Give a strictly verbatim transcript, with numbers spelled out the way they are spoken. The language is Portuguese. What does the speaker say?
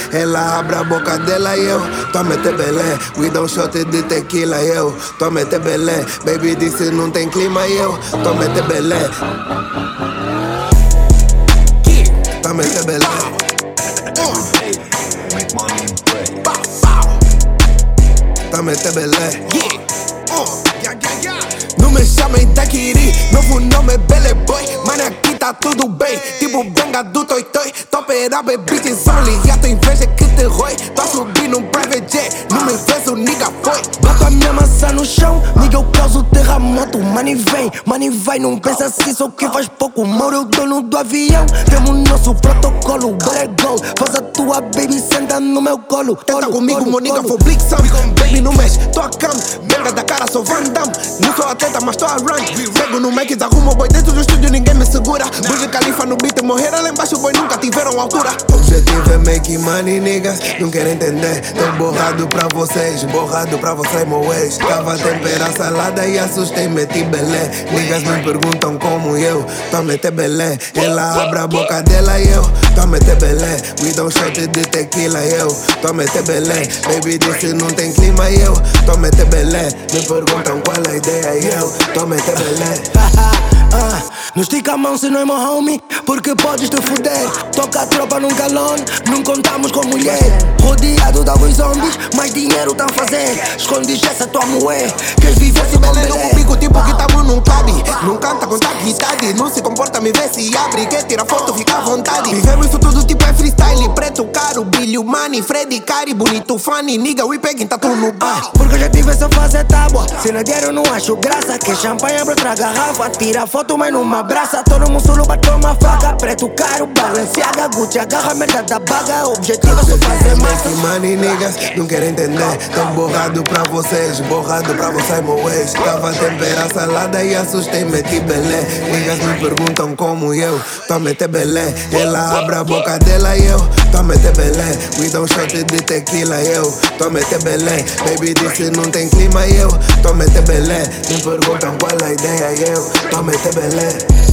Ela abre a boca dela e eu tô a meter belé. We dá um shot de tequila e eu tô a meter belé. Baby disse não tem clima e eu tô a meter belé. Tô a meter belé. Tô a meter belé. Não me chamem Daquiri, novo nome é Bele Boy. Mano, aqui tá tudo bem, tipo benga do Toy Toy. Tô operando bitches only, já tô inveja que te rói. Tô a subir num private jet, não me fez o nigga foi. Boto a minha maçã no chão, nigga eu causo terremoto. Money vem, money vai, não pensa assim, só que faz pouco. Moro é o dono do avião, temos nosso protocolo. Better go, faz a tua baby, senta no meu colo. Tenta comigo, meu nigga, for blick some. Baby, não mexe, tô a cam. Benga da cara, sou Van Damme. Não sou atleta, mas tô a run. Pego no Mac, arrumo boy dentro do estúdio, ninguém me segura. Burj Khalifa no beat, morreram lá embaixo, boy, nunca tiveram altura. Objetivo é make money, niggas, não quero entender. Tô borrado pra vocês, borrado pra vocês, meu ex. Tava a temperar salada e assustei, meti belé. Niggas me perguntam como eu tô a meter belé. Ela abre a boca dela e eu tô a meter belé. We dá um shot de tequila e eu tô a meter belé. Baby disse não tem clima e eu tô a meter belé. Me perguntam qual é a ideia e eu tô a meter belé. Ah, não estica a mão se não é meu homie, porque podes te fuder. Toca a tropa num galão, não contamos com mulher. Rodeado de alguns zombies, mais dinheiro tá a fazer. Escondes essa tua moé, queres viver se Beleza comigo, tipo que tamo num club. Não canta com taquidade, não se comporta, me vê se abre. Quer tirar foto, fica à vontade. Vivemos isso tudo tipo é freestyle. Preto, caro, Billy, Money, Freddy, Cari, bonito, funny. Nigga, we peguem, tá tudo no bar. Porque eu já tive essa fase tábua. Se não der eu não acho graça. Que champanhe abre outra garrafa, tira foto mas numa braça. Todo mundo solo bateu uma faca. Preto, caro, Balenciaga, Gucci, agarra a merda da baga. Objetivo é só fazer massa. Money, niggas, não quero entender. Tô borrado pra vocês, borrado pra vocês, meu ex. Tava a temperar salada e assustei, meti belé. Niggas me perguntam como eu tô a meter belé. Ela abre a boca dela e eu tô a meter belé. We dá um shot de tequila e eu tô a meter belé. Baby disse não tem clima e eu tô a meter belé. Me perguntam qual é a ideia e eu tô a meter belé.